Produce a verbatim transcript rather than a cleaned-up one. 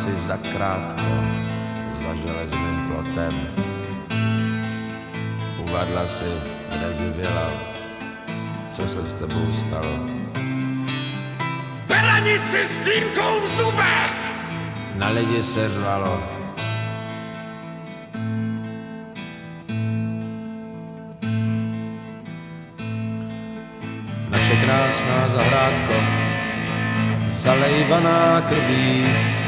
si zakrátko za železným plotem. Uvadla si, kde jsi byla, co se s tebou stalo. V beranici s dýmkou v zubech! Na lidi se řvalo. Naše krásná zahrádko, zalejvaná krví,